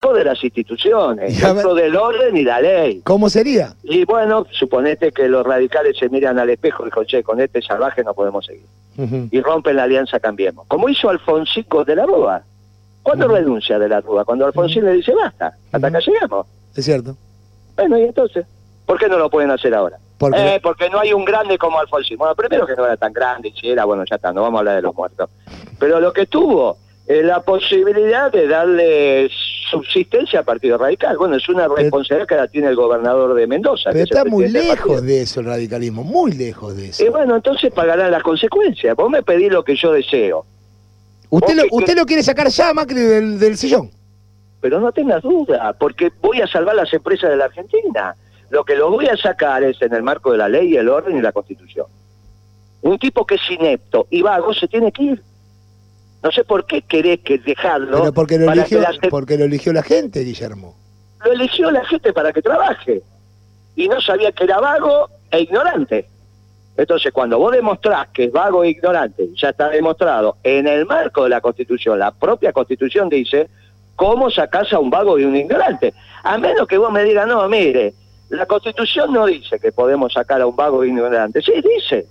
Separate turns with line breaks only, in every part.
lejos de las instituciones, dentro del orden y la ley.
¿Cómo sería?
Y bueno, suponete que los radicales se miran al espejo y dicen, che, con este salvaje no podemos seguir. Y rompen la alianza Cambiemos. Como hizo Alfonsín de la Rúa. ¿Cuándo renuncia de la Rúa? Cuando Alfonsín le dice, basta, hasta acá llegamos.
Es cierto.
Bueno, y entonces, ¿por qué no lo pueden hacer ahora? Porque no hay un grande como Alfonsín. Bueno, primero que no era tan grande, si era, bueno, ya está, no vamos a hablar de los muertos. Pero lo que tuvo es la posibilidad de darle subsistencia al Partido Radical. Bueno, es una responsabilidad que la tiene el gobernador de Mendoza.
Pero está muy lejos de eso el radicalismo, muy lejos de eso.
Y bueno, entonces pagarán las consecuencias. Vos me pedís lo que yo deseo.
¿Usted lo quiere sacar ya, Macri, del sillón?
Pero no tengas duda, porque voy a salvar las empresas de la Argentina. Lo que lo voy a sacar es en el marco de la ley, el orden y la Constitución. Un tipo que es inepto y vago se tiene que ir. No sé por qué querés dejarlo.
Pero porque lo eligió la gente, Guillermo.
Lo eligió la gente para que trabaje. Y no sabía que era vago e ignorante. Entonces, cuando vos demostrás que es vago e ignorante, ya está demostrado en el marco de la Constitución, la propia Constitución dice cómo sacás a un vago y un ignorante. A menos que vos me digas, no, mire, la Constitución no dice que podemos sacar a un vago e ignorante. Sí, dice.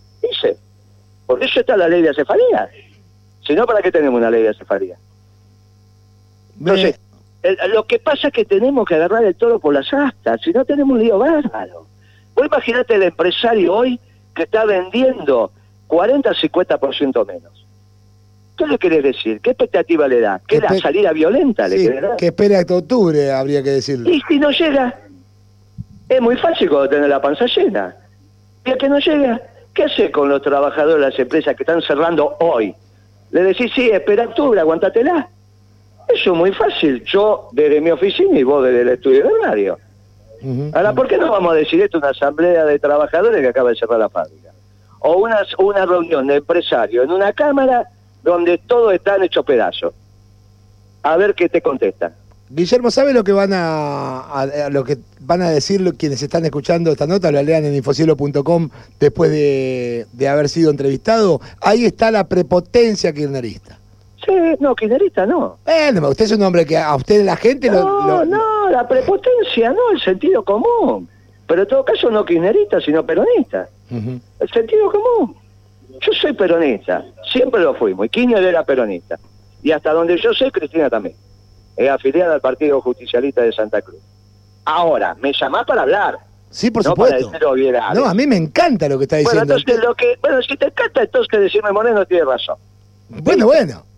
Por eso está la ley de acefalía. Si no, ¿para qué tenemos una ley de acefalía? Entonces, lo que pasa es que tenemos que agarrar el toro por las astas, si no tenemos un lío bárbaro. Vos imaginate el empresario hoy que está vendiendo 40-50% menos. ¿Qué le querés decir? ¿Qué expectativa le da? ¿Qué la salida violenta le querés dar?
Que espere hasta octubre, habría que decirlo.
Y si no llega, es muy fácil cuando tenés la panza llena. Y el que no llega, ¿qué hace con los trabajadores de las empresas que están cerrando hoy? Le decís, sí, espera octubre, aguántatela. Eso es muy fácil. Yo desde mi oficina y vos desde el estudio de radio. Ahora, ¿por qué no vamos a decir esto en una asamblea de trabajadores que acaba de cerrar la fábrica? O una reunión de empresarios en una cámara donde todos están hechos pedazos. A ver qué te contestan.
Guillermo, ¿sabe lo que van a decir quienes están escuchando esta nota? Lo lean en infocielo.com después de haber sido entrevistado. Ahí está la prepotencia kirchnerista.
Sí, no, kirchnerista no.
Usted es un hombre que a usted la gente
No, la prepotencia no, el sentido común. Pero en todo caso no kirchnerista, sino peronista. El sentido común. Yo soy peronista, siempre lo fuimos, y Kirchner era peronista. Y hasta donde yo sé, Cristina también. Es afiliada al Partido Justicialista de Santa Cruz. Ahora, me llamás para hablar.
Sí, por supuesto.
No,
a mí me encanta lo que está diciendo.
Bueno, si te encanta, entonces decirme Moreno tiene razón.
Bueno.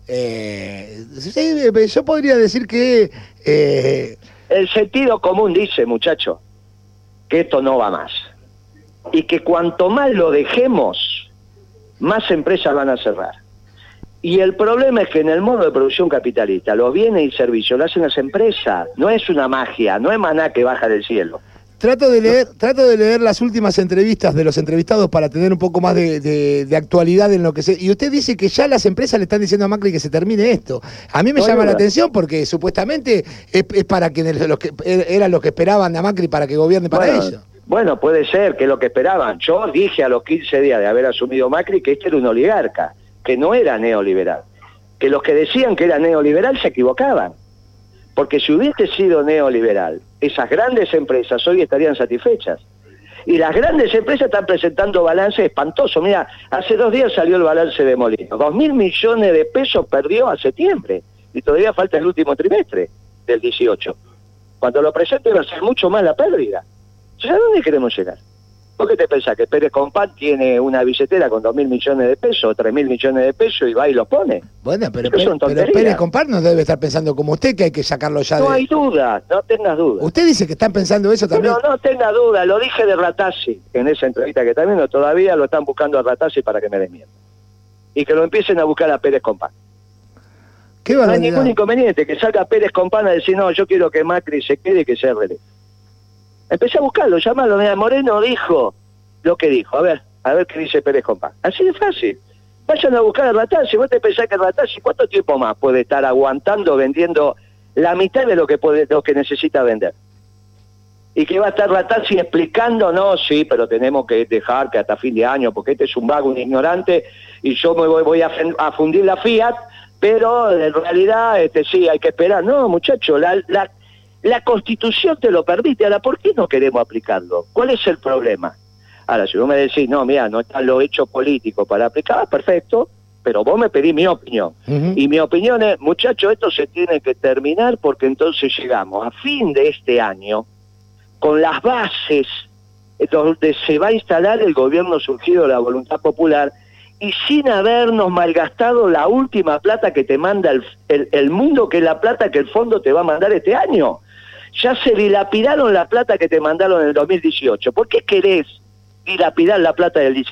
Sí, yo podría decir que...
El sentido común dice, muchacho, que esto no va más. Y que cuanto más lo dejemos, más empresas van a cerrar. Y el problema es que en el modo de producción capitalista, los bienes y servicios lo hacen las empresas. No es una magia, no es maná que baja del cielo.
Trato de leer las últimas entrevistas de los entrevistados para tener un poco más de actualidad en lo que se... Y usted dice que ya las empresas le están diciendo a Macri que se termine esto. A mí me llama la atención porque supuestamente es para quienes eran los que esperaban a Macri para que gobierne para ellos.
Bueno, puede ser que es lo que esperaban. Yo dije a los 15 días de haber asumido Macri que este era un oligarca, que no era neoliberal. Que los que decían que era neoliberal se equivocaban. Porque si hubiese sido neoliberal, esas grandes empresas hoy estarían satisfechas. Y las grandes empresas están presentando balances espantosos. Mira, hace 2 días salió el balance de Molino. 2.000 millones de pesos perdió a septiembre. Y todavía falta el último trimestre del 18. Cuando lo presente va a ser mucho más la pérdida. Entonces, ¿a dónde queremos llegar? ¿Por qué te pensás que Pérez Compán tiene una billetera con 2.000 millones de pesos, 3.000 millones de pesos y va y los pone?
Bueno, pero Pérez Compán no debe estar pensando como usted que hay que sacarlo ya de...
No hay duda, no tengas duda.
¿Usted dice que están pensando eso también?
No tengas duda, lo dije de Ratazzi en esa entrevista que también todavía lo están buscando a Ratazzi para que me desmienta. Y que lo empiecen a buscar a Pérez Compán.
¿Qué
no hay ningún inconveniente, que salga Pérez Compán a decir, no, yo quiero que Macri se quede y que sea relevo. Empecé a buscarlo, llamarlo. Mira, Moreno dijo lo que dijo. A ver qué dice Pérez Compán. Así de fácil. Vayan a buscar a Ratazzi. Vos te pensás que Ratazzi, ¿cuánto tiempo más puede estar aguantando, vendiendo la mitad de lo que necesita vender? Y que va a estar Ratazzi explicando, no, sí, pero tenemos que dejar que hasta fin de año, porque este es un vago, un ignorante, y yo me voy a fundir la Fiat pero en realidad sí, hay que esperar. No, muchacho, la Constitución te lo permite. Ahora, ¿por qué no queremos aplicarlo? ¿Cuál es el problema? Ahora, si vos me decís, no, mira, no está lo hecho político para aplicar, perfecto, pero vos me pedís mi opinión. Y mi opinión es, muchacho, esto se tiene que terminar porque entonces llegamos a fin de este año con las bases donde se va a instalar el gobierno surgido de la voluntad popular y sin habernos malgastado la última plata que te manda el mundo, que es la plata que el fondo te va a mandar este año. Ya se dilapidaron la plata que te mandaron en el 2018. ¿Por qué querés dilapidar la plata del 18?